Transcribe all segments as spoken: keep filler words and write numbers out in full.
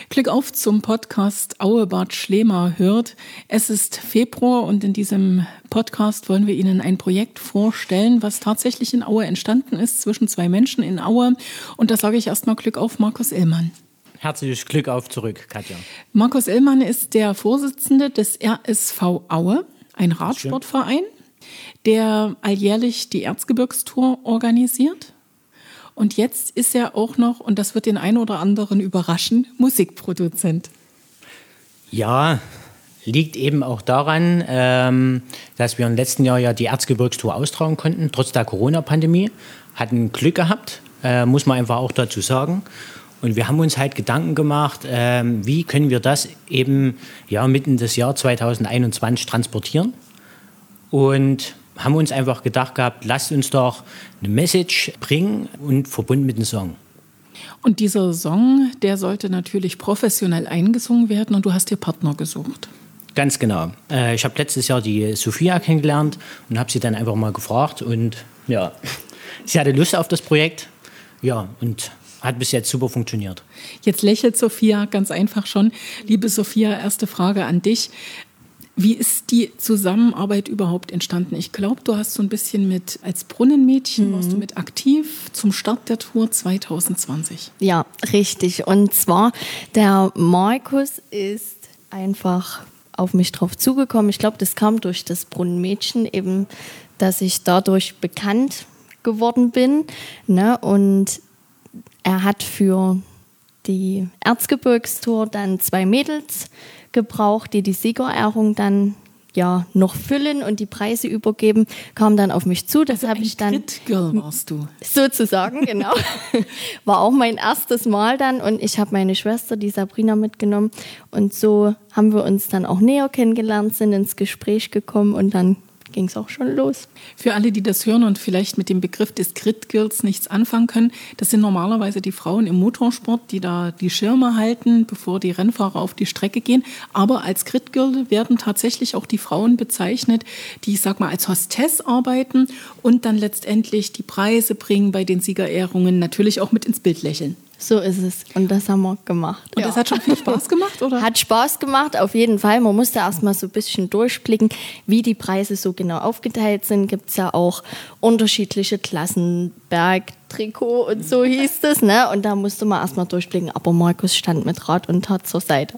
Glück auf zum Podcast Aue Bad Schlema hört. Es ist Februar und in diesem Podcast wollen wir Ihnen ein Projekt vorstellen, was tatsächlich in Aue entstanden ist, zwischen zwei Menschen in Aue. Und da sage ich erstmal Glück auf, Markus Illmann. Herzliches Glück auf zurück, Katja. Markus Illmann ist der Vorsitzende des R S V Aue, ein Radsportverein, der alljährlich die Erzgebirgstour organisiert. Und jetzt ist er auch noch, und das wird den einen oder anderen überraschen, Musikproduzent. Ja, liegt eben auch daran, ähm, dass wir im letzten Jahr ja die Erzgebirgstour austragen konnten, trotz der Corona-Pandemie. Hatten Glück gehabt, äh, muss man einfach auch dazu sagen. Und wir haben uns halt Gedanken gemacht, ähm, wie können wir das eben ja, mitten des Jahr zwanzig einundzwanzig transportieren. Und haben uns einfach gedacht gehabt, lasst uns doch eine Message bringen und verbunden mit einem Song. Und dieser Song, der sollte natürlich professionell eingesungen werden und du hast dir Partner gesucht. Ganz genau. Äh, ich habe letztes Jahr die Sophia kennengelernt und habe sie dann einfach mal gefragt und ja, sie hatte Lust auf das Projekt, ja, und hat bis jetzt super funktioniert. Jetzt lächelt Sophia ganz einfach schon. Liebe Sophia, erste Frage an dich. Wie ist die Zusammenarbeit überhaupt entstanden? Ich glaube, du hast so ein bisschen mit, als Brunnenmädchen, mhm. warst du mit aktiv zum Start der Tour zwanzig zwanzig. Ja, richtig. Und zwar, der Markus ist einfach auf mich drauf zugekommen. Ich glaube, das kam durch das Brunnenmädchen eben, dass ich dadurch bekannt geworden bin. Ne? Und er hat für die Erzgebirgstour dann zwei Mädels gebraucht, die die Siegerehrung dann ja noch füllen und die Preise übergeben, kam dann auf mich zu. Das also habe ich dann Crit-Girl warst du. Sozusagen, genau. War auch mein erstes Mal dann und ich habe meine Schwester, die Sabrina, mitgenommen und so haben wir uns dann auch näher kennengelernt, sind ins Gespräch gekommen und dann ging es auch schon los. Für alle, die das hören und vielleicht mit dem Begriff des Crit-Girls nichts anfangen können, das sind normalerweise die Frauen im Motorsport, die da die Schirme halten, bevor die Rennfahrer auf die Strecke gehen. Aber als Crit-Girl werden tatsächlich auch die Frauen bezeichnet, die, ich sag mal, als Hostess arbeiten und dann letztendlich die Preise bringen bei den Siegerehrungen, natürlich auch mit ins Bild lächeln. So ist es. Und das haben wir gemacht. Und ja. das hat schon viel Spaß gemacht, oder? Hat Spaß gemacht, auf jeden Fall. Man musste erst mal so ein bisschen durchblicken, wie die Preise so genau aufgeteilt sind. Gibt es ja auch unterschiedliche Klassen, Berg, Trikot und so hieß es. Ne? Und da musste man erst mal durchblicken. Aber Markus stand mit Rat und Tat zur Seite.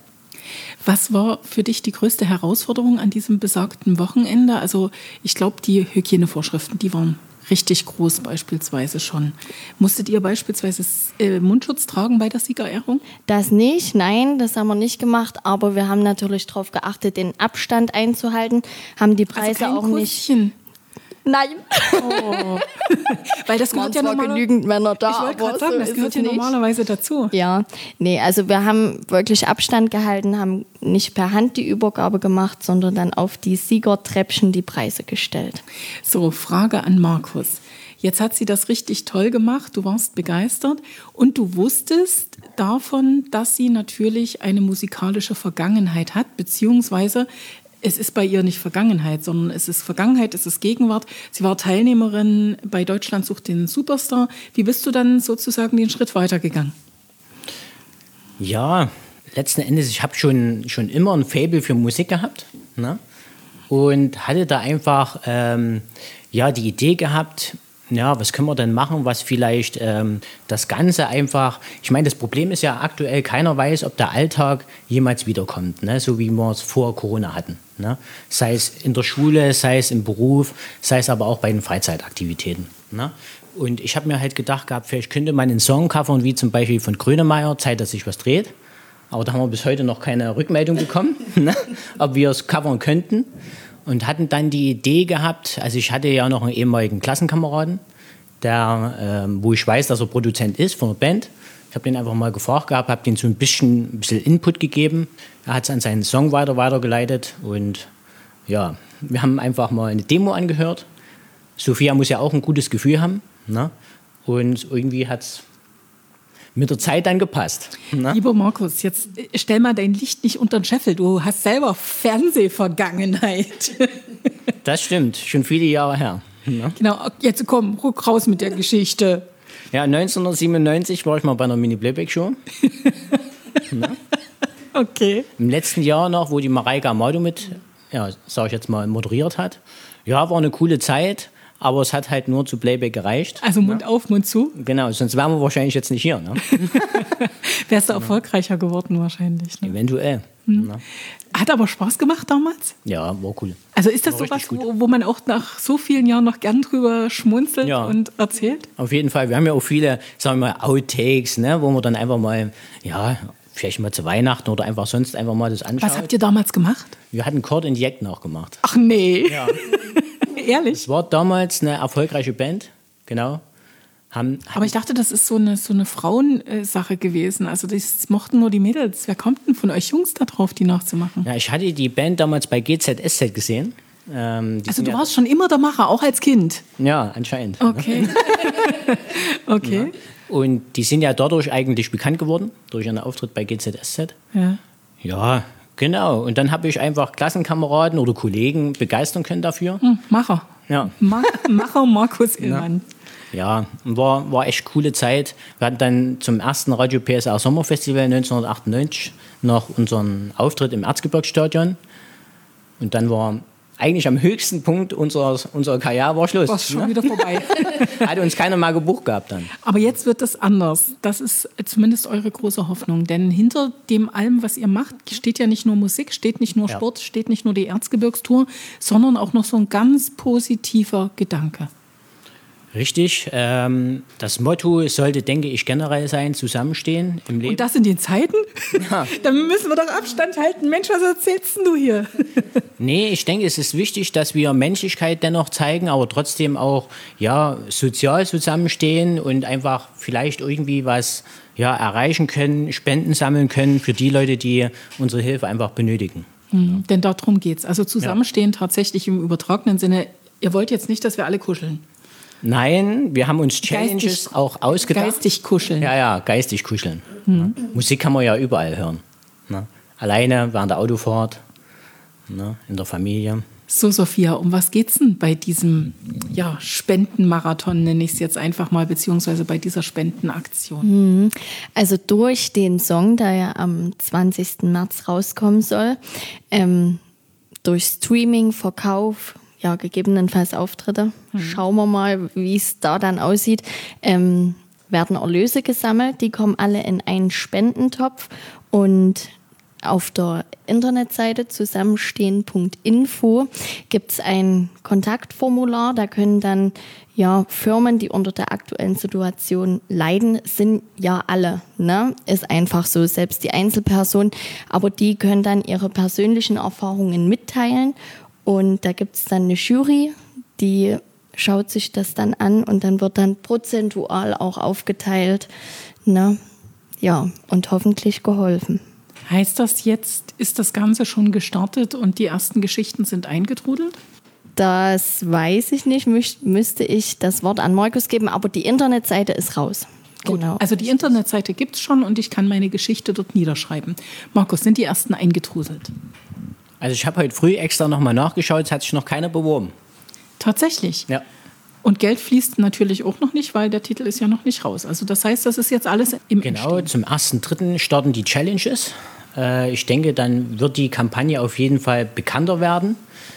Was war für dich die größte Herausforderung an diesem besagten Wochenende? Also ich glaube, die Hygienevorschriften, die waren richtig groß beispielsweise schon. Musstet ihr beispielsweise äh, Mundschutz tragen bei der Siegerehrung? Das nicht, nein, das haben wir nicht gemacht. Aber wir haben natürlich darauf geachtet, den Abstand einzuhalten, haben die Preise also kein auch Krüstchen. nicht... Nein. Oh. Weil das gehört ja zwar normaler- genügend Männer da, Ich wollte gerade aber sagen, so das ist gehört es ja nicht. normalerweise dazu. Ja, nee, also wir haben wirklich Abstand gehalten, haben nicht per Hand die Übergabe gemacht, sondern dann auf die Siegertreppchen die Preise gestellt. So, Frage an Markus. Jetzt hat sie das richtig toll gemacht, du warst begeistert und du wusstest davon, dass sie natürlich eine musikalische Vergangenheit hat, beziehungsweise es ist bei ihr nicht Vergangenheit, sondern es ist Vergangenheit, es ist Gegenwart. Sie war Teilnehmerin bei Deutschland sucht den Superstar. Wie bist du dann sozusagen den Schritt weitergegangen? Ja, letzten Endes, ich habe schon, schon immer ein Faible für Musik gehabt, ne? Und hatte da einfach ähm, ja, die Idee gehabt, ja, was können wir denn machen, was vielleicht ähm, das Ganze einfach, ich meine, das Problem ist ja aktuell, keiner weiß, ob der Alltag jemals wiederkommt, ne? So wie wir es vor Corona hatten. Ne? Sei es in der Schule, sei es im Beruf, sei es aber auch bei den Freizeitaktivitäten. Ne? Und ich habe mir halt gedacht gehabt, vielleicht könnte man einen Song covern, wie zum Beispiel von Grönemeyer, Zeit, dass sich was dreht. Aber da haben wir bis heute noch keine Rückmeldung bekommen, ne? Ob wir es covern könnten. Und hatten dann die Idee gehabt, also ich hatte ja noch einen ehemaligen Klassenkameraden, der, ähm, wo ich weiß, dass er Produzent ist von der Band. Ich habe den einfach mal gefragt gehabt, habe den so ein bisschen, ein bisschen Input gegeben. Er hat es an seinen Song weiter weitergeleitet und ja, wir haben einfach mal eine Demo angehört. Sophia muss ja auch ein gutes Gefühl haben, ne? Und irgendwie hat es mit der Zeit dann gepasst. Ne? Lieber Markus, jetzt stell mal dein Licht nicht unter den Scheffel. Du hast selber Fernsehvergangenheit. Das stimmt, schon viele Jahre her. Ne? Genau, jetzt komm, ruck raus mit der Geschichte. Ja, neunzehnhundertsiebenundneunzig war ich mal bei einer Mini-Playback-Show. Ne? Okay. Im letzten Jahr noch, wo die Mareike Amado mit, ja, sag ich jetzt mal, moderiert hat. Ja, war eine coole Zeit, aber es hat halt nur zu Playback gereicht. Also Mund ja. auf, Mund zu? Genau, sonst wären wir wahrscheinlich jetzt nicht hier. Ne? Wärst du erfolgreicher geworden wahrscheinlich. Ne? Eventuell. Hm. Hat aber Spaß gemacht damals? Ja, war cool. Also ist das sowas, wo, wo man auch nach so vielen Jahren noch gern drüber schmunzelt ja. und erzählt? Auf jeden Fall. Wir haben ja auch viele, sagen wir mal, Outtakes, ne, wo man dann einfach mal, ja, vielleicht mal zu Weihnachten oder einfach sonst einfach mal das anschaut. Was habt ihr damals gemacht? Wir hatten Chord in the Act nachgemacht. Ach nee. Ja. Ehrlich? Es war damals eine erfolgreiche Band, genau. Haben, Aber ich dachte, das ist so eine, so eine Frauensache gewesen. Also das mochten nur die Mädels. Wer kommt denn von euch Jungs da drauf, die nachzumachen? Ja, ich hatte die Band damals bei G Z S Z gesehen. Ähm, also du ja warst schon immer der Macher, auch als Kind? Ja, anscheinend. Okay. okay. Ja. Und die sind ja dadurch eigentlich bekannt geworden, durch ihren Auftritt bei G Z S Z. Ja. Ja, genau. Und dann habe ich einfach Klassenkameraden oder Kollegen begeistern können dafür. Hm, Macher. Ja. Ma- Macher Markus Illmann. Ja. Ja, war, war echt coole Zeit. Wir hatten dann zum ersten Radio P S R Sommerfestival neunzehnhundertachtundneunzig noch unseren Auftritt im Erzgebirgsstadion. Und dann war eigentlich am höchsten Punkt unserer, unserer Karriere war Schluss. War schon ne? wieder vorbei. Hat uns keiner mal gebucht gehabt dann. Aber jetzt wird das anders. Das ist zumindest eure große Hoffnung. Denn hinter dem allem, was ihr macht, steht ja nicht nur Musik, steht nicht nur Sport, ja. steht nicht nur die Erzgebirgstour, sondern auch noch so ein ganz positiver Gedanke. Richtig. Ähm, das Motto sollte, denke ich, generell sein, zusammenstehen im Leben. Und das in den Zeiten? Ja. Dann müssen wir doch Abstand halten. Mensch, was erzählst denn du hier? Nee, ich denke, es ist wichtig, dass wir Menschlichkeit dennoch zeigen, aber trotzdem auch ja, sozial zusammenstehen und einfach vielleicht irgendwie was ja, erreichen können, Spenden sammeln können für die Leute, die unsere Hilfe einfach benötigen. Mhm, ja. Denn darum geht es. Also zusammenstehen ja. tatsächlich im übertragenen Sinne. Ihr wollt jetzt nicht, dass wir alle kuscheln. Nein, wir haben uns Challenges geistig, auch ausgedacht. Geistig kuscheln. Ja, ja, geistig kuscheln. Mhm. Ja. Musik kann man ja überall hören. Ne? Alleine, während der Autofahrt, ne? In der Familie. So, Sophia, um was geht's denn bei diesem ja, Spendenmarathon, nenne ich es jetzt einfach mal, beziehungsweise bei dieser Spendenaktion? Also durch den Song, der ja am zwanzigsten März rauskommen soll, ähm, durch Streaming, Verkauf, ja, gegebenenfalls Auftritte. Hm. Schauen wir mal, wie es da dann aussieht. Ähm, werden Erlöse gesammelt, die kommen alle in einen Spendentopf und auf der Internetseite zusammenstehen Punkt info gibt es ein Kontaktformular, da können dann ja Firmen, die unter der aktuellen Situation leiden, sind ja alle, ne? Ist einfach so, selbst die Einzelpersonen, aber die können dann ihre persönlichen Erfahrungen mitteilen. Und da gibt es dann eine Jury, die schaut sich das dann an und dann wird dann prozentual auch aufgeteilt. Ne? Ja, und hoffentlich geholfen. Heißt das jetzt, ist das Ganze schon gestartet und die ersten Geschichten sind eingetrudelt? Das weiß ich nicht, Müs- müsste ich das Wort an Markus geben, aber die Internetseite ist raus. Genau. Gut, also die Internetseite gibt es schon und ich kann meine Geschichte dort niederschreiben. Markus, sind die ersten eingetruselt? Also ich habe heute früh extra nochmal nachgeschaut, es hat sich noch keiner beworben. Tatsächlich? Ja. Und Geld fließt natürlich auch noch nicht, weil der Titel ist ja noch nicht raus. Also das heißt, das ist jetzt alles im Genau, Entstehen. zum ersten Dritten starten die Challenges. Äh, ich denke, dann wird die Kampagne auf jeden Fall bekannter werden.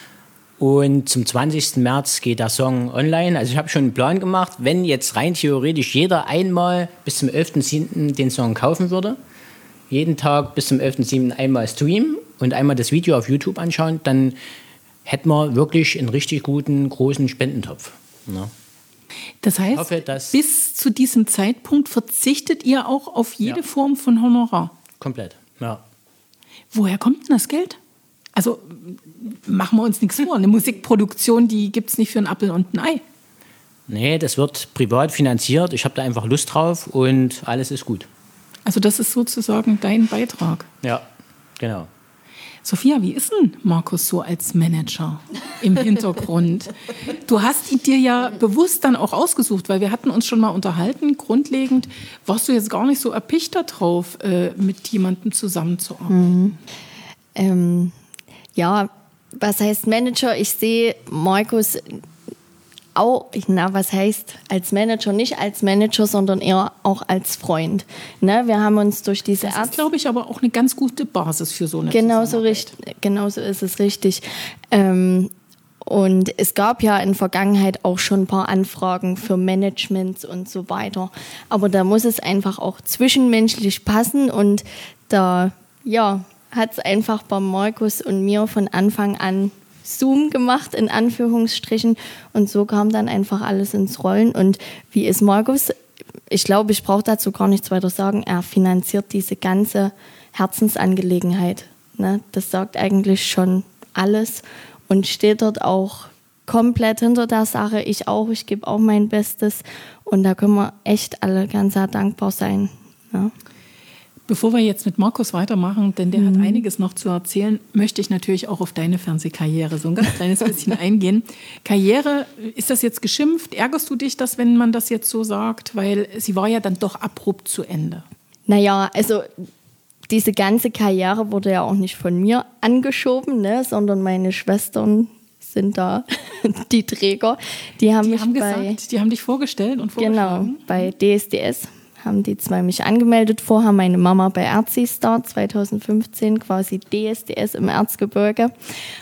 Und zum zwanzigsten März geht der Song online. Also ich habe schon einen Plan gemacht, wenn jetzt rein theoretisch jeder einmal bis zum elften siebten den Song kaufen würde, jeden Tag bis zum elften siebten einmal streamen und einmal das Video auf YouTube anschauen, dann hätten wir wirklich einen richtig guten, großen Spendentopf. Ja. Das heißt, hoffe, dass bis zu diesem Zeitpunkt verzichtet ihr auch auf jede Ja. Form von Honorar? Komplett, ja. Woher kommt denn das Geld? Also machen wir uns nichts vor. Eine Musikproduktion, die gibt es nicht für einen Apfel und ein Ei. Nee, das wird privat finanziert. Ich habe da einfach Lust drauf und alles ist gut. Also das ist sozusagen dein Beitrag. Ja, genau. Sophia, wie ist denn Markus so als Manager im Hintergrund? Du hast ihn dir ja bewusst dann auch ausgesucht, weil wir hatten uns schon mal unterhalten. Grundlegend warst du jetzt gar nicht so erpicht darauf, äh, mit jemandem zusammenzuarbeiten. Mhm. Ähm, ja, was heißt Manager? Ich sehe Markus auch, na, was heißt als Manager? Nicht als Manager, sondern eher auch als Freund. Ne? Wir haben uns durch diese Das ist, glaube ich, aber auch eine ganz gute Basis für so eine Genauso richtig, genauso ist es richtig. Ähm, und es gab ja in der Vergangenheit auch schon ein paar Anfragen für Managements und so weiter. Aber da muss es einfach auch zwischenmenschlich passen und da, ja, hat es einfach bei Markus und mir von Anfang an Zoom gemacht, in Anführungsstrichen. Und so kam dann einfach alles ins Rollen. Und wie ist Markus? Ich glaube, ich brauche dazu gar nichts weiter sagen. Er finanziert diese ganze Herzensangelegenheit. Ne? Das sagt eigentlich schon alles und steht dort auch komplett hinter der Sache. Ich auch, ich gebe auch mein Bestes. Und da können wir echt alle ganz sehr dankbar sein. Ne? Bevor wir jetzt mit Markus weitermachen, denn der mhm. hat einiges noch zu erzählen, möchte ich natürlich auch auf deine Fernsehkarriere so ein ganz kleines bisschen eingehen. Karriere, ist das jetzt geschimpft? Ärgerst du dich das, wenn man das jetzt so sagt? Weil sie war ja dann doch abrupt zu Ende. Naja, also diese ganze Karriere wurde ja auch nicht von mir angeschoben, ne, sondern meine Schwestern sind da die Träger. Die haben, die mich haben bei, gesagt, die haben dich vorgestellt und vorgeschlagen? Genau, bei D S D S. Haben die zwei mich angemeldet. Vorher meine Mama bei Erzistar zwanzig fünfzehn, quasi D S D S im Erzgebirge.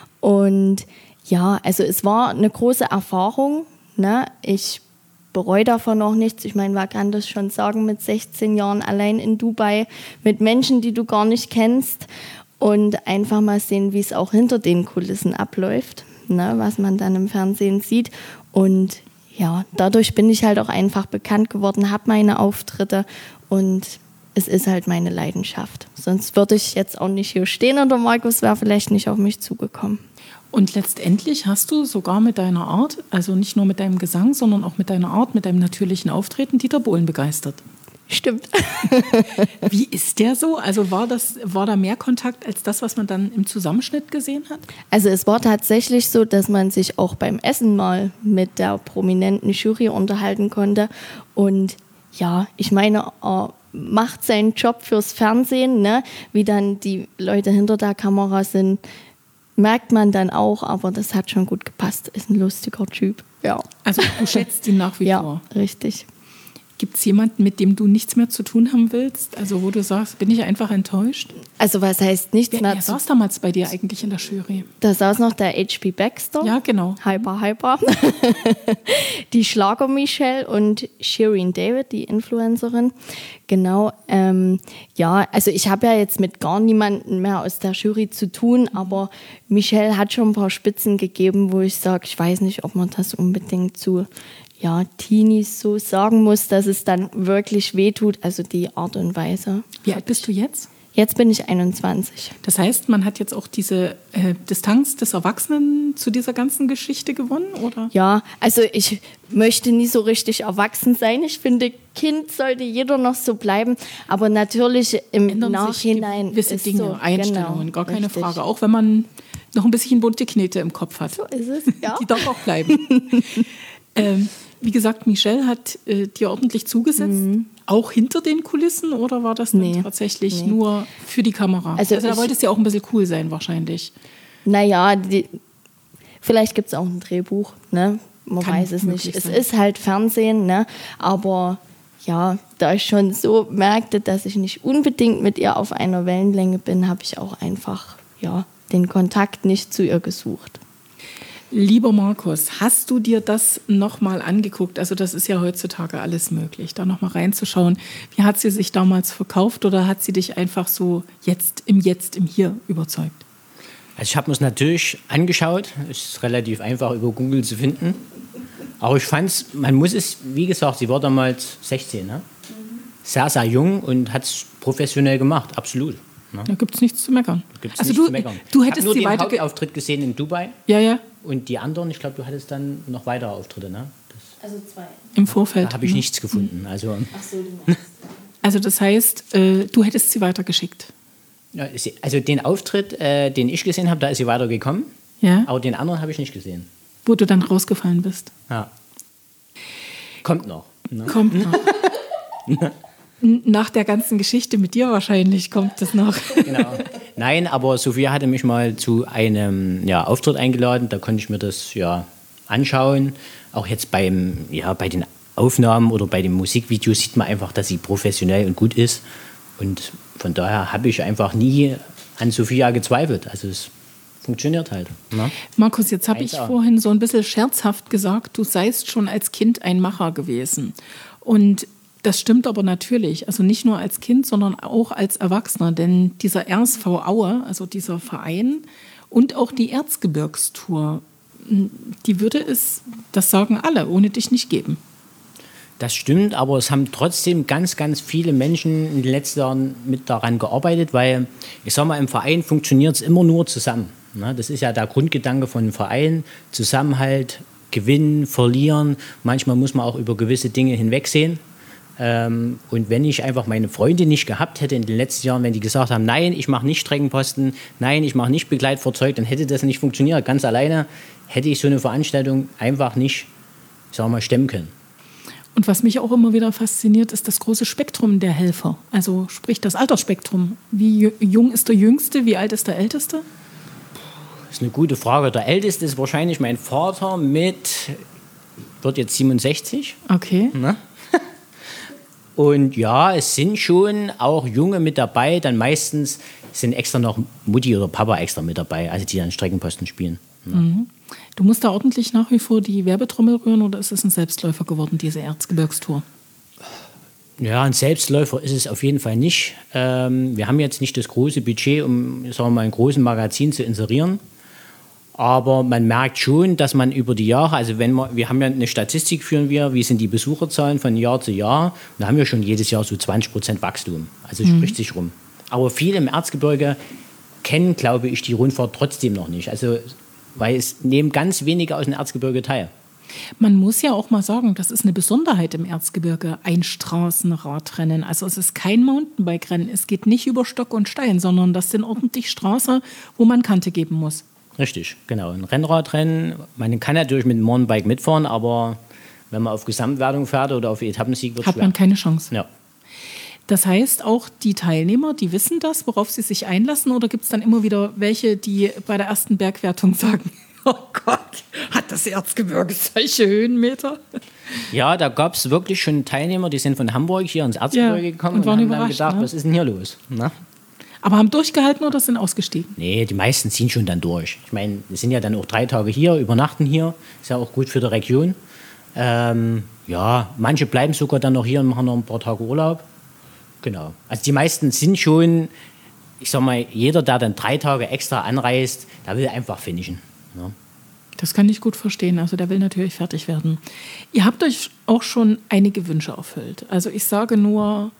Und ja, also es war eine große Erfahrung. Ne? Ich bereue davon auch nichts. Ich meine, wer kann das schon sagen mit sechzehn Jahren allein in Dubai mit Menschen, die du gar nicht kennst und einfach mal sehen, wie es auch hinter den Kulissen abläuft, ne? Was man dann im Fernsehen sieht. Und ja, dadurch bin ich halt auch einfach bekannt geworden, habe meine Auftritte und es ist halt meine Leidenschaft. Sonst würde ich jetzt auch nicht hier stehen und der Markus wäre vielleicht nicht auf mich zugekommen. Und letztendlich hast du sogar mit deiner Art, also nicht nur mit deinem Gesang, sondern auch mit deiner Art, mit deinem natürlichen Auftreten, Dieter Bohlen begeistert. Stimmt. Wie ist der so? Also war das, war da mehr Kontakt als das, was man dann im Zusammenschnitt gesehen hat? Also es war tatsächlich so, dass man sich auch beim Essen mal mit der prominenten Jury unterhalten konnte. Und ja, ich meine, er macht seinen Job fürs Fernsehen, ne? Wie dann die Leute hinter der Kamera sind, merkt man dann auch, aber das hat schon gut gepasst. Ist ein lustiger Typ, ja. Also du schätzt ihn nach wie ja, vor? Ja, richtig. Gibt es jemanden, mit dem du nichts mehr zu tun haben willst? Also wo du sagst, bin ich einfach enttäuscht? Also was heißt nichts wer, mehr? Wer saß damals bei dir eigentlich in der Jury? Da saß noch der H P Baxter. Ja, genau. Hyper, hyper. Die Schlager-Michelle und Shirin David, die Influencerin. Genau. Ähm, ja, also ich habe ja jetzt mit gar niemandem mehr aus der Jury zu tun, aber Michelle hat schon ein paar Spitzen gegeben, wo ich sage, ich weiß nicht, ob man das unbedingt zu ja, Teenies so sagen muss, dass es dann wirklich wehtut, also die Art und Weise. Wie alt bist du jetzt? Jetzt bin ich einundzwanzig. Das heißt, man hat jetzt auch diese äh, Distanz des Erwachsenen zu dieser ganzen Geschichte gewonnen, oder? Ja, also ich möchte nie so richtig erwachsen sein. Ich finde, Kind sollte jeder noch so bleiben, aber natürlich im Ändern Nachhinein sich gewisse ist Dinge, so, Einstellungen, genau, gar keine richtig. Frage. Auch wenn man noch ein bisschen bunte Knete im Kopf hat. So ist es, ja. Die darf auch bleiben. ähm, Wie gesagt, Michelle hat äh, dir ordentlich zugesetzt, mhm. auch hinter den Kulissen, oder war das nee, tatsächlich nee. nur für die Kamera? Also, also da wolltest du ja auch ein bisschen cool sein wahrscheinlich. Naja, die, vielleicht gibt es auch ein Drehbuch, ne? Man Kann weiß es nicht. sein. Es ist halt Fernsehen, ne? Aber ja, da ich schon so merkte, dass ich nicht unbedingt mit ihr auf einer Wellenlänge bin, habe ich auch einfach ja, den Kontakt nicht zu ihr gesucht. Lieber Markus, hast du dir das nochmal angeguckt? Also das ist ja heutzutage alles möglich, da nochmal reinzuschauen. Wie hat sie sich damals verkauft oder hat sie dich einfach so jetzt im Jetzt, im Hier überzeugt? Also ich habe mir es natürlich angeschaut. Es ist relativ einfach über Google zu finden. Aber ich fand es, man muss es, wie gesagt, sie war damals sechzehn, ne? Sehr, sehr jung und hat es professionell gemacht, absolut. Ne? Da gibt es nichts zu meckern. Gibt's also nichts du, zu meckern. du ich hättest habe nur sie den weiter Hauptauftritt gesehen in Dubai. Ja, ja. Und die anderen, ich glaube, du hattest dann noch weitere Auftritte, ne? Das, Also zwei. Im Vorfeld. Da habe ich ne? nichts gefunden. Also, Ach so, du meinst. Also das heißt, äh, du hättest sie weitergeschickt. ja, sie, also den Auftritt, äh, den ich gesehen habe, da ist sie weitergekommen. Ja. Aber den anderen habe ich nicht gesehen. Wo du dann rausgefallen bist. Ja. Kommt noch. Ne? Kommt noch. N- Nach der ganzen Geschichte mit dir wahrscheinlich kommt das noch. Genau. Nein, aber Sophia hatte mich mal zu einem ja, Auftritt eingeladen. Da konnte ich mir das ja anschauen. Auch jetzt beim, ja, bei den Aufnahmen oder bei den Musikvideos sieht man einfach, dass sie professionell und gut ist. Und von daher habe ich einfach nie an Sophia gezweifelt. Also es funktioniert halt. Ne? Markus, jetzt habe ich eins A. vorhin so ein bisschen scherzhaft gesagt, du seist schon als Kind ein Macher gewesen. Und das stimmt aber natürlich. Also nicht nur als Kind, sondern auch als Erwachsener. Denn dieser R S V Aue, also dieser Verein und auch die Erzgebirgstour, die würde es, das sagen alle, ohne dich nicht geben. Das stimmt, aber es haben trotzdem ganz, ganz viele Menschen in den letzten Jahren mit daran gearbeitet, weil, ich sag mal, im Verein funktioniert es immer nur zusammen. Ne? Das ist ja der Grundgedanke von einem Verein, Zusammenhalt, gewinnen, verlieren. Manchmal muss man auch über gewisse Dinge hinwegsehen. Ähm, und wenn ich einfach meine Freunde nicht gehabt hätte in den letzten Jahren, wenn die gesagt haben, nein, ich mache nicht Streckenposten, nein, ich mache nicht Begleitfahrzeug, dann hätte das nicht funktioniert. Ganz alleine hätte ich so eine Veranstaltung einfach nicht, ich sag mal, stemmen können. Und was mich auch immer wieder fasziniert, ist das große Spektrum der Helfer. Also sprich das Altersspektrum. Wie jung ist der Jüngste, wie alt ist der Älteste? Das ist eine gute Frage. Der Älteste ist wahrscheinlich mein Vater mit, wird jetzt siebenundsechzig. Okay. Ne? Und ja, es sind schon auch Junge mit dabei. Dann meistens sind extra noch Mutti oder Papa extra mit dabei, also die dann Streckenposten spielen. Ne? Mhm. Du musst da ordentlich nach wie vor die Werbetrommel rühren oder ist es ein Selbstläufer geworden, diese Erzgebirgstour? Ja, ein Selbstläufer ist es auf jeden Fall nicht. Ähm, wir haben jetzt nicht das große Budget, um sagen wir mal, einen großen Magazin zu inserieren. Aber man merkt schon, dass man über die Jahre, also wenn man, wir haben ja eine Statistik, führen wir, wie sind die Besucherzahlen von Jahr zu Jahr. Da haben wir schon jedes Jahr so zwanzig Prozent Wachstum. Also mhm. spricht sich rum. Aber viele im Erzgebirge kennen, glaube ich, die Rundfahrt trotzdem noch nicht. Also, weil es nehmen ganz wenige aus dem Erzgebirge teil. Man muss ja auch mal sagen, das ist eine Besonderheit im Erzgebirge, ein Straßenradrennen. Also es ist kein Mountainbike-Rennen. Es geht nicht über Stock und Stein, sondern das sind ordentlich Straßen, wo man Kante geben muss. Richtig, genau. Ein Rennradrennen, man kann natürlich mit dem Mountainbike mitfahren, aber wenn man auf Gesamtwertung fährt oder auf Etappensieg, wird es schwer. Hat man keine Chance. Ja. Das heißt, auch die Teilnehmer, die wissen das, worauf sie sich einlassen, oder gibt es dann immer wieder welche, die bei der ersten Bergwertung sagen, oh Gott, hat das Erzgebirge solche Höhenmeter? Ja, da gab es wirklich schon Teilnehmer, die sind von Hamburg hier ins Erzgebirge ja, gekommen und, und, waren haben dann gedacht, ne? was ist denn hier los? Na? Aber haben durchgehalten oder sind ausgestiegen? Nee, die meisten ziehen schon dann durch. Ich meine, wir sind ja dann auch drei Tage hier, übernachten hier, ist ja auch gut für die Region. Ähm, ja, manche bleiben sogar dann noch hier und machen noch ein paar Tage Urlaub. Genau. Also die meisten sind schon, ich sag mal, jeder, der dann drei Tage extra anreist, der will einfach finishen. Ja. Das kann ich gut verstehen. Also der will natürlich fertig werden. Ihr habt euch auch schon einige Wünsche erfüllt. Also ich sage nur,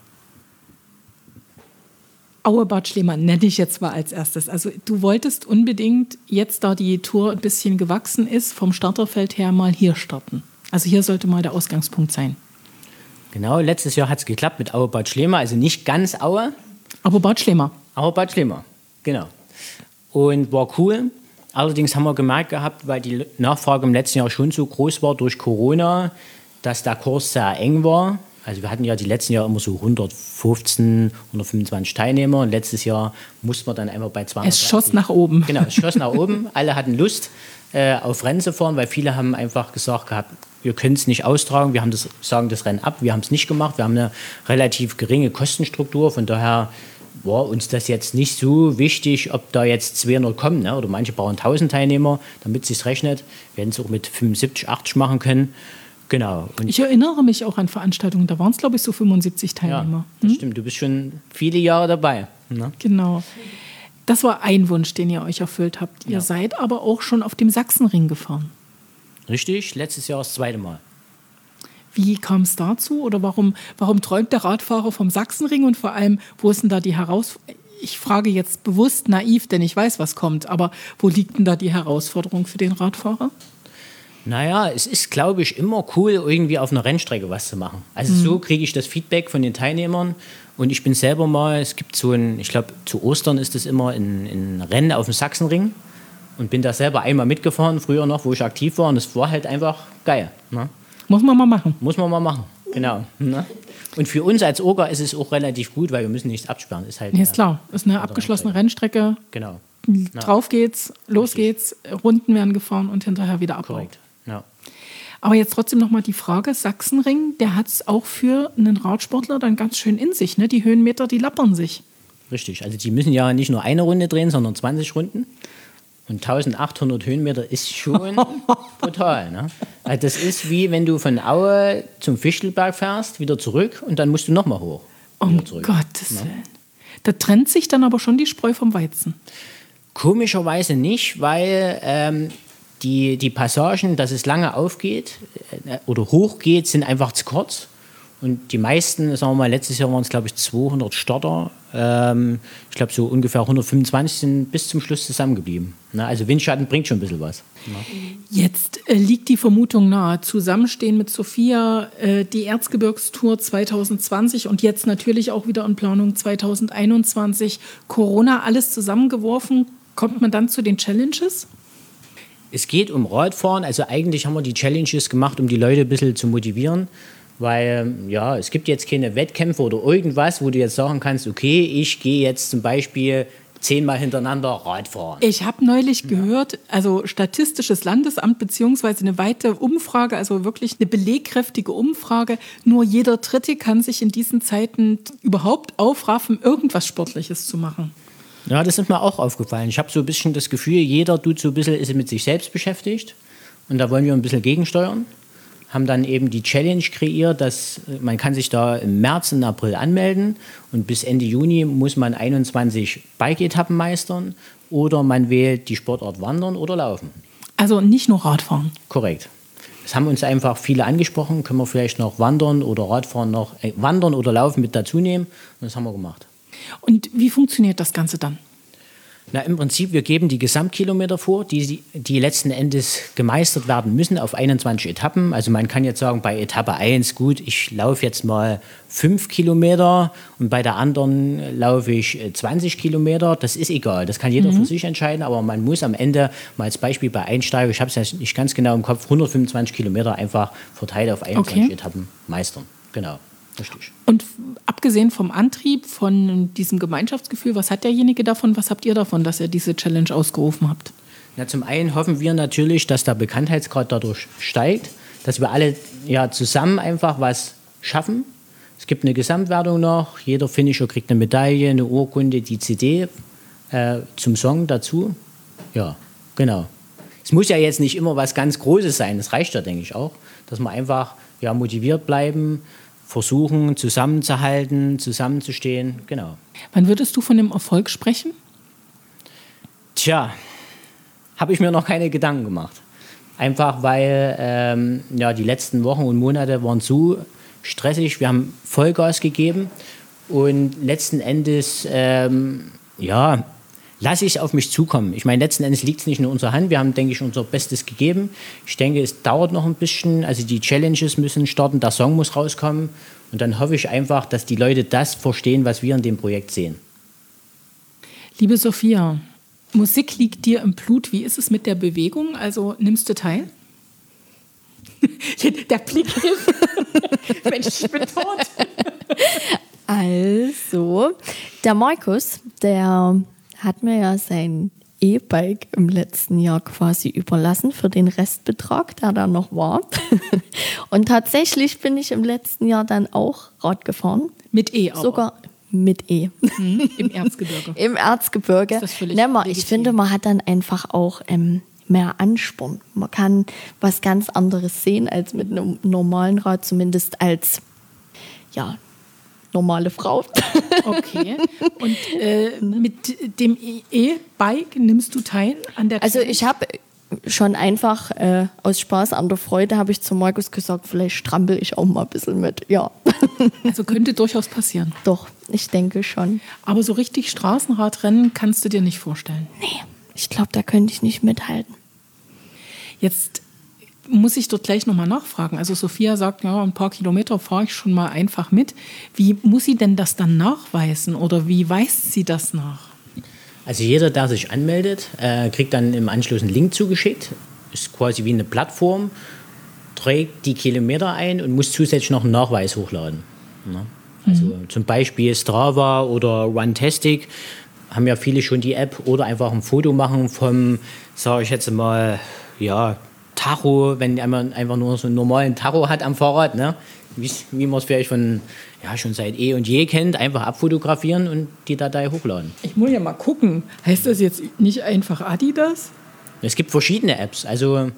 Aue-Bad Schliemann nenne ich jetzt mal als erstes. Also du wolltest unbedingt, jetzt da die Tour ein bisschen gewachsen ist, vom Starterfeld her mal hier starten. Also hier sollte mal der Ausgangspunkt sein. Genau, letztes Jahr hat es geklappt mit Aue-Bad Schliemann, also nicht ganz Aue. Aber Bad Schliemann. Aber Bad Schliemann, genau. Und war cool. Allerdings haben wir gemerkt gehabt, weil die Nachfrage im letzten Jahr schon so groß war durch Corona, dass der Kurs sehr eng war. Also wir hatten ja die letzten Jahre immer so hundertfünfzehn, hundertfünfundzwanzig Teilnehmer. Und letztes Jahr mussten wir dann einfach bei zweihundertdreißig. Es schoss nach oben. Genau, es schoss nach oben. Alle hatten Lust äh, auf Rennen zu fahren, weil viele haben einfach gesagt gehabt, wir können es nicht austragen, wir haben das, sagen das Rennen ab, wir haben es nicht gemacht. Wir haben eine relativ geringe Kostenstruktur, von daher war uns das jetzt nicht so wichtig, ob da jetzt zweihundert kommen, ne? Oder manche brauchen tausend Teilnehmer, damit es sich rechnet. Wir hätten es auch mit fünfundsiebzig, achtzig machen können. Genau. Und ich erinnere mich auch an Veranstaltungen, da waren es, glaube ich, so fünfundsiebzig Teilnehmer. Ja, das hm? stimmt, du bist schon viele Jahre dabei. Ne? Genau. Das war ein Wunsch, den ihr euch erfüllt habt. Ihr ja. seid aber auch schon auf dem Sachsenring gefahren. Richtig, letztes Jahr das zweite Mal. Wie kam es dazu oder warum, warum träumt der Radfahrer vom Sachsenring und vor allem, wo ist denn da die Herausforderung? Ich frage jetzt bewusst naiv, denn ich weiß, was kommt, aber wo liegt denn da die Herausforderung für den Radfahrer? Naja, es ist, glaube ich, immer cool, irgendwie auf einer Rennstrecke was zu machen. Also mhm. so kriege ich das Feedback von den Teilnehmern und ich bin selber mal, es gibt so ein, ich glaube, zu Ostern ist es immer ein, ein Rennen auf dem Sachsenring und bin da selber einmal mitgefahren, früher noch, wo ich aktiv war und es war halt einfach geil. Ne? Muss man mal machen. Muss man mal machen, genau. Ne? Und für uns als Orga ist es auch relativ gut, weil wir müssen nichts absperren. Ist halt nee, ist klar, ist eine abgeschlossene Rennstrecke. Genau. Drauf geht's, los Richtig. geht's, Runden werden gefahren und hinterher wieder Abfahrt. Korrekt. Ja. Aber jetzt trotzdem nochmal die Frage, Sachsenring, der hat es auch für einen Radsportler dann ganz schön in sich, ne? Die Höhenmeter, die lappern sich. Richtig, also die müssen ja nicht nur eine Runde drehen, sondern zwanzig Runden. Und eintausendachthundert Höhenmeter ist schon brutal. Ne? Also das ist wie wenn du von Aue zum Fichtelberg fährst, wieder zurück und dann musst du nochmal hoch. Um Gottes Willen. Ne? Da trennt sich dann aber schon die Spreu vom Weizen. Komischerweise nicht, weil ähm, die, die Passagen, dass es lange aufgeht äh, oder hochgeht, sind einfach zu kurz. Und die meisten, sagen wir mal, letztes Jahr waren es, glaube ich, zweihundert Starter. Ähm, ich glaube, so ungefähr hundertfünfundzwanzig sind bis zum Schluss zusammengeblieben. Ne? Also Windschatten bringt schon ein bisschen was. Ne? Jetzt äh, liegt die Vermutung nahe, Zusammenstehen mit Sophia, äh, die Erzgebirgstour zwanzig zwanzig und jetzt natürlich auch wieder in Planung zwanzig einundzwanzig. Corona, alles zusammengeworfen. Kommt man dann zu den Challenges? Es geht um Radfahren. Also eigentlich haben wir die Challenges gemacht, um die Leute ein bisschen zu motivieren. Weil ja, es gibt jetzt keine Wettkämpfe oder irgendwas, wo du jetzt sagen kannst, okay, ich gehe jetzt zum Beispiel zehnmal hintereinander Radfahren. Ich habe neulich ja. gehört, also Statistisches Landesamt beziehungsweise eine weite Umfrage, also wirklich eine belegkräftige Umfrage, nur jeder Dritte kann sich in diesen Zeiten überhaupt aufraffen, irgendwas Sportliches zu machen. Ja, das ist mir auch aufgefallen. Ich habe so ein bisschen das Gefühl, jeder tut so ein bisschen, ist mit sich selbst beschäftigt. Und da wollen wir ein bisschen gegensteuern. Haben dann eben die Challenge kreiert, dass man kann sich da im März und April anmelden und bis Ende Juni muss man einundzwanzig Bike-Etappen meistern oder man wählt die Sportart Wandern oder Laufen. Also nicht nur Radfahren? Korrekt. Es haben uns einfach viele angesprochen, können wir vielleicht noch Wandern oder Radfahren noch, äh, Wandern oder Laufen mit dazu nehmen und das haben wir gemacht. Und wie funktioniert das Ganze dann? Na, im Prinzip, wir geben die Gesamtkilometer vor, die, die letzten Endes gemeistert werden müssen auf einundzwanzig Etappen. Also man kann jetzt sagen, bei Etappe eins, gut, ich laufe jetzt mal fünf Kilometer und bei der anderen laufe ich zwanzig Kilometer. Das ist egal, das kann jeder mhm. für sich entscheiden, aber man muss am Ende, mal als Beispiel bei Einsteiger, ich habe es ja nicht ganz genau im Kopf, hundertfünfundzwanzig Kilometer einfach verteilt auf einundzwanzig okay. Etappen meistern. Genau. Richtig. Und abgesehen vom Antrieb, von diesem Gemeinschaftsgefühl, was hat derjenige davon, was habt ihr davon, dass ihr diese Challenge ausgerufen habt? Na, zum einen hoffen wir natürlich, dass der Bekanntheitsgrad dadurch steigt, dass wir alle ja, zusammen einfach was schaffen. Es gibt eine Gesamtwertung noch, jeder Finisher kriegt eine Medaille, eine Urkunde, die C D äh, zum Song dazu. Ja, genau. Es muss ja jetzt nicht immer was ganz Großes sein, das reicht ja, denke ich, auch, dass wir einfach ja, motiviert bleiben, versuchen, zusammenzuhalten, zusammenzustehen, genau. Wann würdest du von dem Erfolg sprechen? Tja, habe ich mir noch keine Gedanken gemacht. Einfach weil ähm, ja, die letzten Wochen und Monate waren so stressig, wir haben Vollgas gegeben und letzten Endes, ähm, ja, lasse ich es auf mich zukommen. Ich meine, letzten Endes liegt es nicht in unserer Hand. Wir haben, denke ich, unser Bestes gegeben. Ich denke, es dauert noch ein bisschen. Also die Challenges müssen starten, der Song muss rauskommen. Und dann hoffe ich einfach, dass die Leute das verstehen, was wir in dem Projekt sehen. Liebe Sophia, Musik liegt dir im Blut. Wie ist es mit der Bewegung? Also nimmst du teil? Der Blick hilft. Mensch, ich bin tot. Also, der Markus, der hat mir ja sein E-Bike im letzten Jahr quasi überlassen für den Restbetrag, der da noch war. Und tatsächlich bin ich im letzten Jahr dann auch Rad gefahren. Mit E auch? Sogar mit E. Mhm, im Erzgebirge. Im Erzgebirge. Ist das völlig nee, man, ich finde, man hat dann einfach auch ähm, mehr Ansporn. Man kann was ganz anderes sehen als mit einem normalen Rad, zumindest als, ja, normale Frau. Okay. Und äh, mit dem E-Bike nimmst du teil an der Also ich habe schon einfach äh, aus Spaß an der Freude habe ich zu Markus gesagt, vielleicht strampel ich auch mal ein bisschen mit. Ja. Also könnte durchaus passieren. Doch, ich denke schon. Aber so richtig Straßenradrennen kannst du dir nicht vorstellen? Nee, ich glaube, da könnte ich nicht mithalten. Jetzt muss ich dort gleich nochmal nachfragen. Also Sophia sagt, ja, ein paar Kilometer fahre ich schon mal einfach mit. Wie muss sie denn das dann nachweisen oder wie weist sie das nach? Also jeder, der sich anmeldet, äh, kriegt dann im Anschluss einen Link zugeschickt. Ist quasi wie eine Plattform, trägt die Kilometer ein und muss zusätzlich noch einen Nachweis hochladen. Ne? Also mhm. zum Beispiel Strava oder Runtastic haben ja viele schon die App oder einfach ein Foto machen vom, sage ich jetzt mal, ja, Tacho, wenn man einfach nur so einen normalen Tacho hat am Fahrrad, ne? wie, wie man es vielleicht von, ja, schon seit eh und je kennt, einfach abfotografieren und die Datei hochladen. Ich muss ja mal gucken. Heißt das jetzt nicht einfach Adidas? Es gibt verschiedene Apps, also...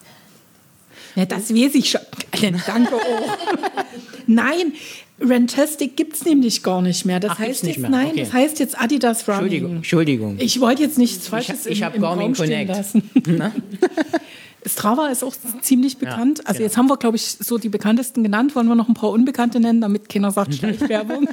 Ja, das weiß ich schon. Danke auch. Nein, Rantastic gibt es nämlich gar nicht mehr. Das Ach, heißt nicht jetzt, mehr? nein, Okay. das heißt jetzt Adidas Running. Entschuldigung, Entschuldigung. Ich wollte jetzt nichts Falsches ich im, hab im Garmin Raum stehen Connect. lassen. Strava ist auch ziemlich bekannt. Ja, also genau. jetzt haben wir, glaube ich, so die bekanntesten genannt. Wollen wir noch ein paar Unbekannte nennen, damit keiner sagt Schleichwerbung?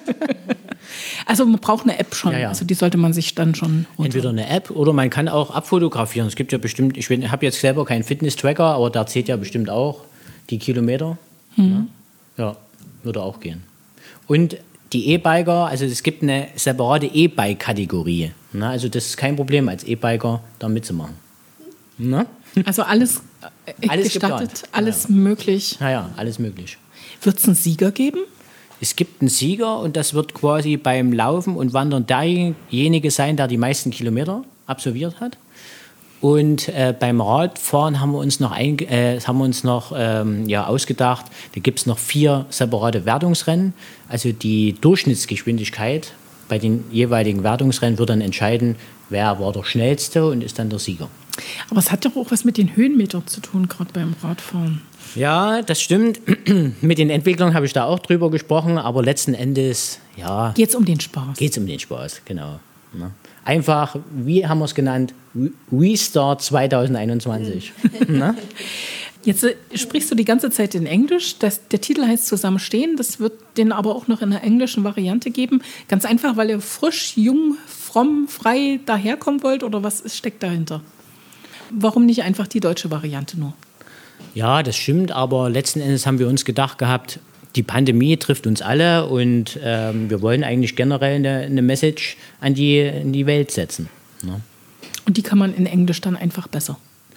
Also man braucht eine App schon. Ja, ja. Also die sollte man sich dann schon runter. Entweder eine App oder man kann auch abfotografieren. Es gibt ja bestimmt, ich habe jetzt selber keinen Fitness-Tracker, aber da zählt ja bestimmt auch die Kilometer. Hm. Ja, würde auch gehen. Und die E-Biker, also es gibt eine separate E-Bike-Kategorie. Ne? Also das ist kein Problem, als E-Biker da mitzumachen. Ne? Also alles, äh, Alles gestattet, geplant. alles Ja. möglich. Naja, alles möglich. Wird es einen Sieger geben? Es gibt einen Sieger und das wird quasi beim Laufen und Wandern derjenige sein, der die meisten Kilometer absolviert hat. Und äh, beim Radfahren haben wir uns noch, ein, äh, haben wir uns noch ähm, ja, ausgedacht, da gibt es noch vier separate Wertungsrennen. Also die Durchschnittsgeschwindigkeit bei den jeweiligen Wertungsrennen wird dann entscheiden, wer war der Schnellste und ist dann der Sieger. Aber es hat doch auch was mit den Höhenmetern zu tun, gerade beim Radfahren. Ja, das stimmt. Mit den Entwicklern habe ich da auch drüber gesprochen, aber letzten Endes, ja, Geht es um den Spaß? geht es um den Spaß, genau. Ne? Einfach, wie haben wir es genannt, Restart zwanzig einundzwanzig. Ne? Jetzt äh, sprichst du die ganze Zeit in Englisch. Das, der Titel heißt Zusammenstehen. Das wird den aber auch noch in einer englischen Variante geben. Ganz einfach, weil ihr frisch, jung, fromm, frei daherkommen wollt oder was ist, steckt dahinter? Warum nicht einfach die deutsche Variante nur? Ja, das stimmt, aber letzten Endes haben wir uns gedacht gehabt, die Pandemie trifft uns alle und ähm, wir wollen eigentlich generell eine, eine Message an die, in die Welt setzen. Ne? Und die kann man in Englisch dann einfach besser.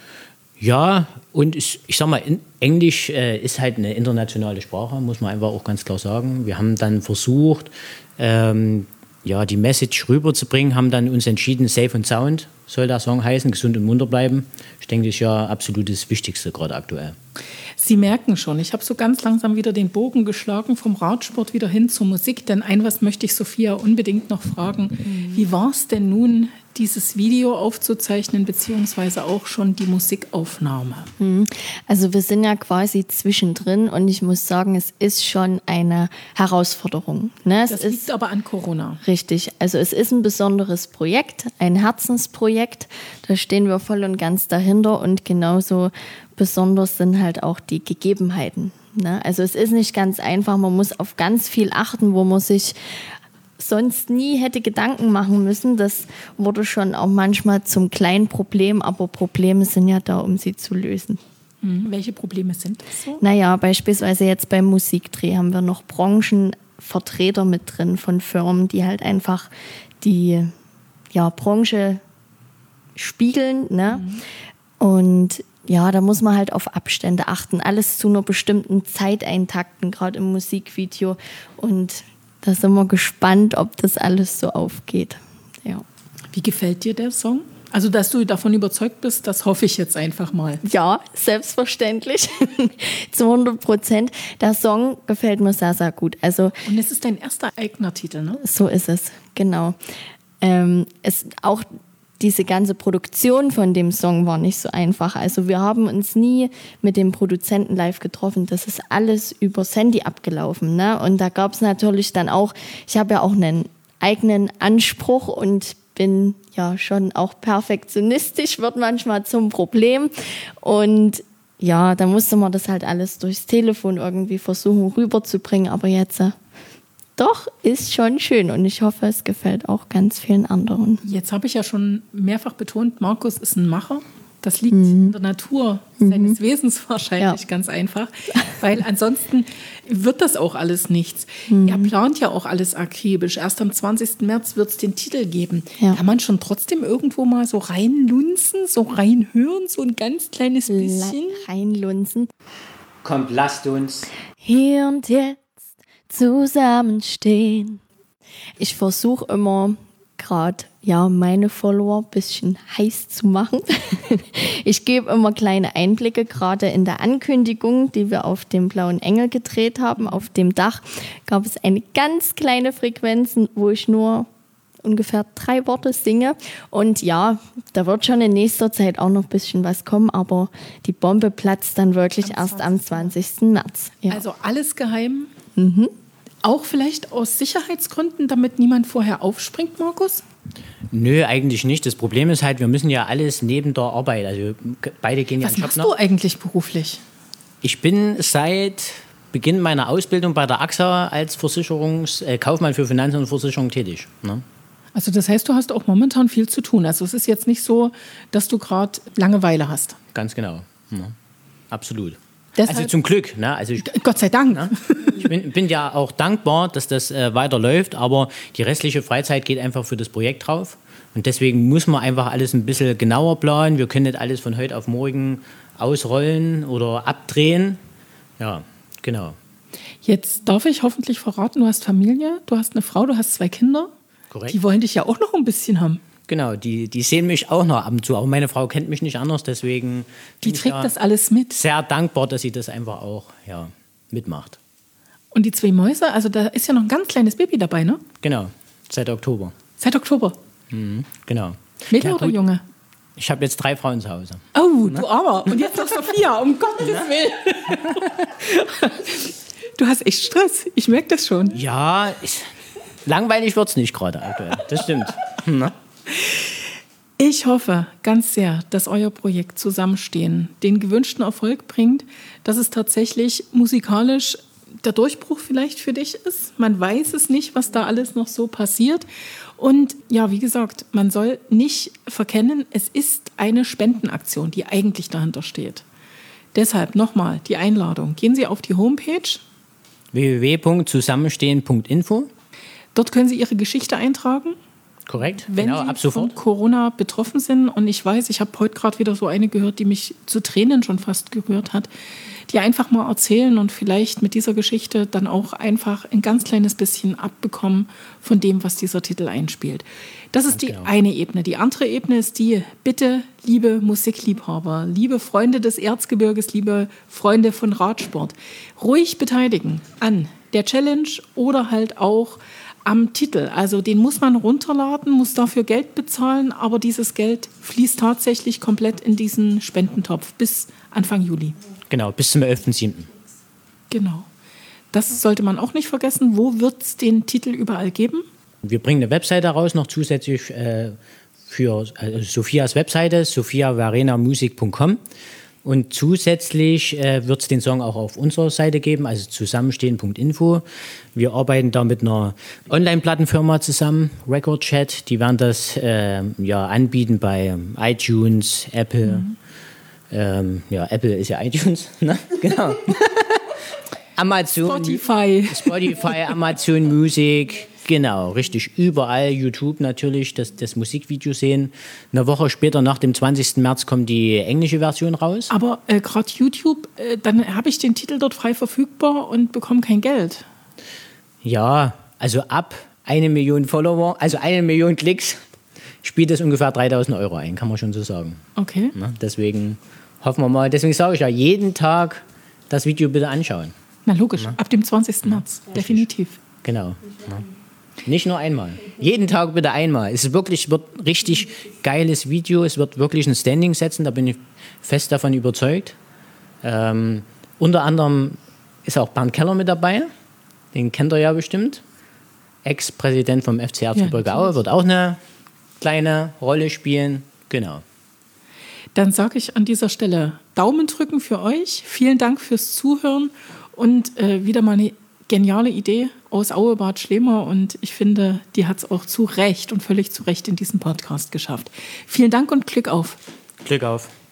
Ja, und ich, ich sag mal, in, Englisch äh, ist halt eine internationale Sprache, muss man einfach auch ganz klar sagen. Wir haben dann versucht, ähm, ja, die Message rüberzubringen, haben dann uns entschieden, Safe and Sound soll der Song heißen, gesund und munter bleiben. Ich denke, das ist ja absolut das Wichtigste gerade aktuell. Sie merken schon, ich habe so ganz langsam wieder den Bogen geschlagen vom Radsport wieder hin zur Musik. Denn ein was möchte ich Sophia unbedingt noch fragen. Mhm. Wie war es denn nun, dieses Video aufzuzeichnen, beziehungsweise auch schon die Musikaufnahme? Also wir sind ja quasi zwischendrin und ich muss sagen, es ist schon eine Herausforderung. Ne? Es Das ist liegt aber an Corona. Richtig, also es ist ein besonderes Projekt, ein Herzensprojekt, da stehen wir voll und ganz dahinter und genauso besonders sind halt auch die Gegebenheiten. Ne? Also es ist nicht ganz einfach, man muss auf ganz viel achten, wo man sich sonst nie hätte Gedanken machen müssen. Das wurde schon auch manchmal zum kleinen Problem, aber Probleme sind ja da, um sie zu lösen. Mhm. Welche Probleme sind das so? Naja, beispielsweise jetzt beim Musikdreh haben wir noch Branchenvertreter mit drin von Firmen, die halt einfach die ja, Branche spiegeln. Ne? Mhm. Und ja, da muss man halt auf Abstände achten. Alles zu einer bestimmten Zeit eintakten, gerade im Musikvideo. Und da sind wir gespannt, ob das alles so aufgeht. Ja. Wie gefällt dir der Song? Also, dass du davon überzeugt bist, das hoffe ich jetzt einfach mal. Ja, selbstverständlich. Zu hundert Prozent. Der Song gefällt mir sehr, sehr gut. Also, und es ist dein erster eigener Titel, ne? So ist es, genau. Ähm, es, auch diese ganze Produktion von dem Song war nicht so einfach. Also wir haben uns nie mit dem Produzenten live getroffen. Das ist alles über Sandy abgelaufen. Ne? Und da gab es natürlich dann auch, ich habe ja auch einen eigenen Anspruch und bin ja schon auch perfektionistisch, wird manchmal zum Problem. Und ja, da musste man das halt alles durchs Telefon irgendwie versuchen rüberzubringen. Aber jetzt äh, doch, ist schon schön und ich hoffe, es gefällt auch ganz vielen anderen. Jetzt habe ich ja schon mehrfach betont, Markus ist ein Macher. Das liegt mhm. in der Natur seines mhm. Wesens wahrscheinlich ja. ganz einfach, weil ansonsten wird das auch alles nichts. Mhm. Er plant ja auch alles akribisch. Erst am zwanzigsten März wird es den Titel geben. Ja. Kann man schon trotzdem irgendwo mal so reinlunzen, so reinhören, so ein ganz kleines bisschen? Reinlunzen. Kommt, lasst uns hier und jetzt zusammenstehen. Ich versuche immer, gerade ja, meine Follower ein bisschen heiß zu machen. Ich gebe immer kleine Einblicke, gerade in der Ankündigung, die wir auf dem Blauen Engel gedreht haben. Auf dem Dach gab es eine ganz kleine Frequenz, wo ich nur ungefähr drei Worte singe. Und ja, da wird schon in nächster Zeit auch noch ein bisschen was kommen, aber die Bombe platzt dann wirklich am erst am zwanzigsten März. Ja. Also alles geheim? Mhm. Auch vielleicht aus Sicherheitsgründen, damit niemand vorher aufspringt, Markus? Nö, eigentlich nicht. Das Problem ist halt, wir müssen ja alles neben der Arbeit, also beide gehen ja Was machst du eigentlich beruflich? Ich bin seit Beginn meiner Ausbildung bei der A X A als Versicherungs-, äh, Kaufmann für Finanzen und Versicherung tätig. Ne? Also das heißt, du hast auch momentan viel zu tun. Also es ist jetzt nicht so, dass du gerade Langeweile hast. Ganz genau. Ne? Absolut. Deshalb, also zum Glück. Ne? Also ich, Gott sei Dank. Ne? Ich bin, bin ja auch dankbar, dass das äh, weiterläuft, aber die restliche Freizeit geht einfach für das Projekt drauf. Und deswegen muss man einfach alles ein bisschen genauer planen. Wir können nicht alles von heute auf morgen ausrollen oder abdrehen. Ja, genau. Jetzt darf ich hoffentlich verraten, du hast Familie, du hast eine Frau, du hast zwei Kinder. Korrekt. Die wollen dich ja auch noch ein bisschen haben. Genau, die, die sehen mich auch noch ab und zu. Aber meine Frau kennt mich nicht anders, deswegen die bin trägt ich das alles mit. Sehr dankbar, dass sie das einfach auch ja, mitmacht. Und die zwei Mäuse, also da ist ja noch ein ganz kleines Baby dabei, ne? Genau, seit Oktober. Seit Oktober? Mhm, genau. Mädel ja, oder Junge? Ich habe jetzt drei Frauen zu Hause. Oh, du Armer. Und jetzt noch Sophia, um Gottes Willen. Du hast echt Stress, ich merke das schon. Ja, ich, langweilig wird es nicht gerade aktuell, das stimmt. Hm, Ich hoffe ganz sehr, dass euer Projekt Zusammenstehen den gewünschten Erfolg bringt, dass es tatsächlich musikalisch der Durchbruch vielleicht für dich ist. Man weiß es nicht, was da alles noch so passiert. Und ja, wie gesagt, man soll nicht verkennen, es ist eine Spendenaktion, die eigentlich dahinter steht. Deshalb nochmal die Einladung. Gehen Sie auf die Homepage w w w punkt zusammenstehen punkt info. Dort können Sie Ihre Geschichte eintragen. Korrekt, wenn genau, Sie ab sofort. von Corona betroffen sind. Und ich weiß, ich habe heute gerade wieder so eine gehört, die mich zu Tränen schon fast gerührt hat, die einfach mal erzählen und vielleicht mit dieser Geschichte dann auch einfach ein ganz kleines bisschen abbekommen von dem, was dieser Titel einspielt. Das ist die genau. eine Ebene. Die andere Ebene ist die, bitte, liebe Musikliebhaber, liebe Freunde des Erzgebirges, liebe Freunde von Radsport, ruhig beteiligen an der Challenge oder halt auch am Titel. Also den muss man runterladen, muss dafür Geld bezahlen, aber dieses Geld fließt tatsächlich komplett in diesen Spendentopf bis Anfang Juli. Genau, bis zum elften siebten Genau. Das sollte man auch nicht vergessen. Wo wird es den Titel überall geben? Wir bringen eine Webseite raus, noch zusätzlich äh, für äh, Sophias Webseite, sophia varena music punkt com. Und zusätzlich äh, wird es den Song auch auf unserer Seite geben, also zusammenstehen punkt info. Wir arbeiten da mit einer Online-Plattenfirma zusammen, Record Chat. Die werden das äh, ja, anbieten bei iTunes, Apple. Mhm. Ähm, ja, Apple ist ja iTunes, ne? Genau. Amazon. Spotify. Spotify, Amazon Music. Genau, richtig. Überall, YouTube natürlich, das, das Musikvideo sehen. Eine Woche später, nach dem zwanzigsten März, kommt die englische Version raus. Aber äh, gerade YouTube, äh, dann habe ich den Titel dort frei verfügbar und bekomme kein Geld. Ja, also ab eine Million Follower, also eine Million Klicks, spielt das ungefähr dreitausend Euro ein, kann man schon so sagen. Okay. Na, deswegen hoffen wir mal, deswegen sage ich ja, jeden Tag das Video bitte anschauen. Na logisch, Na? ab dem zwanzigsten März, ja, definitiv. Genau. Na. Nicht nur einmal. Jeden Tag bitte einmal. Es ist wirklich, wird ein richtig geiles Video. Es wird wirklich ein Standing setzen. Da bin ich fest davon überzeugt. Ähm, unter anderem ist auch Bernd Keller mit dabei. Den kennt ihr ja bestimmt. Ex-Präsident vom F C Erzgebirge ja, Aue. Wird auch eine kleine Rolle spielen. Genau. Dann sage ich an dieser Stelle Daumen drücken für euch. Vielen Dank fürs Zuhören. Und äh, wieder mal eine geniale Idee aus Aue Bad Schlema und ich finde, die hat es auch zu Recht und völlig zu Recht in diesem Podcast geschafft. Vielen Dank und Glück auf. Glück auf.